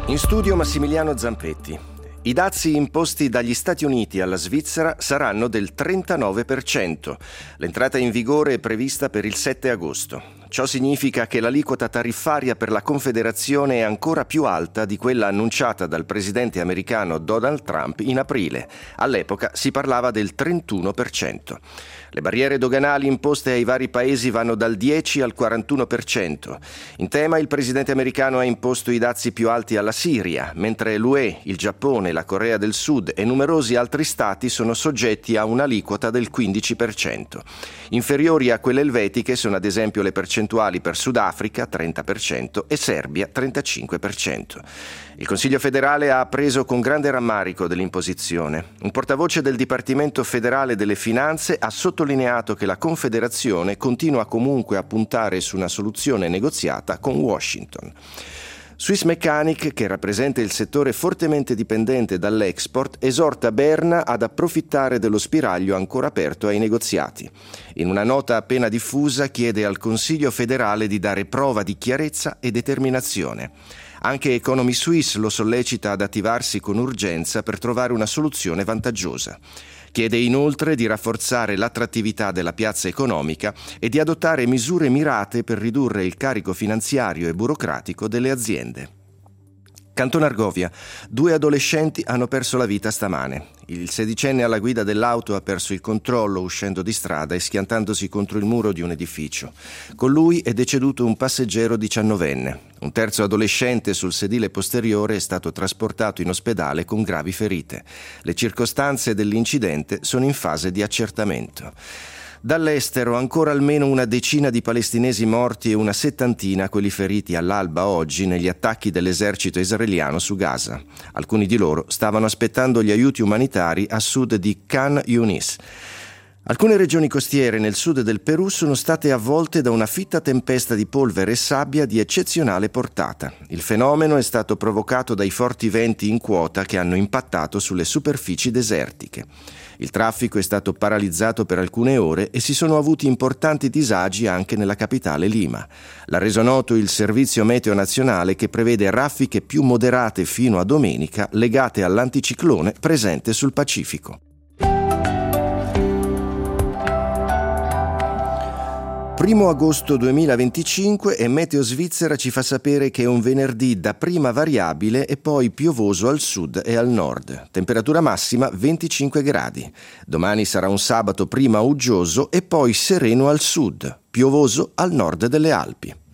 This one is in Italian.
In studio Massimiliano Zampetti. I dazi imposti dagli Stati Uniti alla Svizzera saranno del 39%. L'entrata in vigore è prevista per il 7 agosto. Ciò significa che l'aliquota tariffaria per la Confederazione è ancora più alta di quella annunciata dal presidente americano Donald Trump in aprile. All'epoca si parlava del 31%. Le barriere doganali imposte ai vari paesi vanno dal 10 al 41%. In tema il presidente americano ha imposto i dazi più alti alla Siria, mentre l'UE, il Giappone, la Corea del Sud e numerosi altri stati sono soggetti a un'aliquota del 15%. Inferiori a quelle elvetiche sono ad esempio le percentuali per Sudafrica 30% e Serbia 35%. Il Consiglio federale ha appreso con grande rammarico dell'imposizione. Un portavoce del Dipartimento federale delle Finanze ha sottolineato che la Confederazione continua comunque a puntare su una soluzione negoziata con Washington. Swiss Mechanic, che rappresenta il settore fortemente dipendente dall'export, esorta Berna ad approfittare dello spiraglio ancora aperto ai negoziati. In una nota appena diffusa chiede al Consiglio federale di dare prova di chiarezza e determinazione. Anche Economy Suisse lo sollecita ad attivarsi con urgenza per trovare una soluzione vantaggiosa. Chiede inoltre di rafforzare l'attrattività della piazza economica e di adottare misure mirate per ridurre il carico finanziario e burocratico delle aziende. Canton Argovia, 2 adolescenti hanno perso la vita stamane. Il sedicenne alla guida dell'auto ha perso il controllo uscendo di strada e schiantandosi contro il muro di un edificio. Con lui è deceduto un passeggero 19enne. Un terzo adolescente sul sedile posteriore è stato trasportato in ospedale con gravi ferite. Le circostanze dell'incidente sono in fase di accertamento. Dall'estero ancora almeno una decina di palestinesi morti e una settantina quelli feriti all'alba oggi negli attacchi dell'esercito israeliano su Gaza. Alcuni di loro stavano aspettando gli aiuti umanitari a sud di Khan Yunis. Alcune regioni costiere nel sud del Perù sono state avvolte da una fitta tempesta di polvere e sabbia di eccezionale portata. Il fenomeno è stato provocato dai forti venti in quota che hanno impattato sulle superfici desertiche. Il traffico è stato paralizzato per alcune ore e si sono avuti importanti disagi anche nella capitale Lima. L'ha reso noto il Servizio Meteo Nazionale che prevede raffiche più moderate fino a domenica legate all'anticiclone presente sul Pacifico. 1 agosto 2025 e Meteo Svizzera ci fa sapere che è un venerdì dapprima variabile e poi piovoso al sud e al nord. Temperatura massima 25 gradi. Domani sarà un sabato prima uggioso e poi sereno al sud, piovoso al nord delle Alpi.